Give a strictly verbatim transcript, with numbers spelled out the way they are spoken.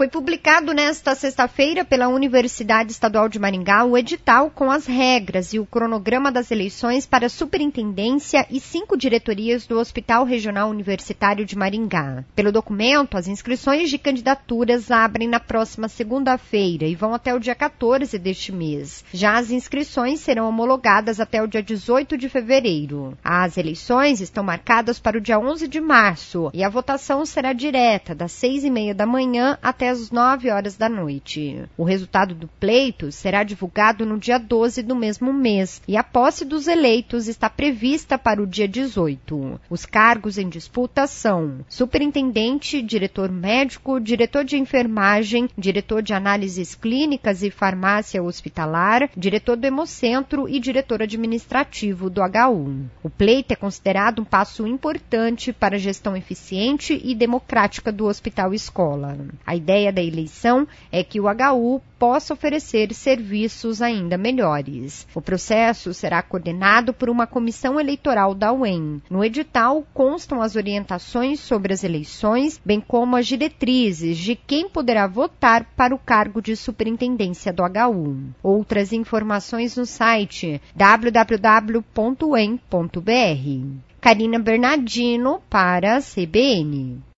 Foi publicado nesta sexta-feira pela Universidade Estadual de Maringá o edital com as regras e o cronograma das eleições para a superintendência e cinco diretorias do Hospital Regional Universitário de Maringá. Pelo documento, as inscrições de candidaturas abrem na próxima segunda-feira e vão até o dia quatorze deste mês. Já as inscrições serão homologadas até o dia dezoito de fevereiro. As eleições estão marcadas para o dia onze de março e a votação será direta, das seis e meia da manhã até às nove horas da noite. O resultado do pleito será divulgado no dia doze do mesmo mês e a posse dos eleitos está prevista para o dia dezoito. Os cargos em disputa são superintendente, diretor médico, diretor de enfermagem, diretor de análises clínicas e farmácia hospitalar, diretor do Hemocentro e diretor administrativo do H U. O pleito é considerado um passo importante para a gestão eficiente e democrática do Hospital Escola. A ideia da eleição é que o H U possa oferecer serviços ainda melhores. O processo será coordenado por uma comissão eleitoral da U E M. No edital constam as orientações sobre as eleições, bem como as diretrizes de quem poderá votar para o cargo de superintendência do H U. Outras informações no site w w w ponto u e m ponto b r. Karina Bernardino para a C B N.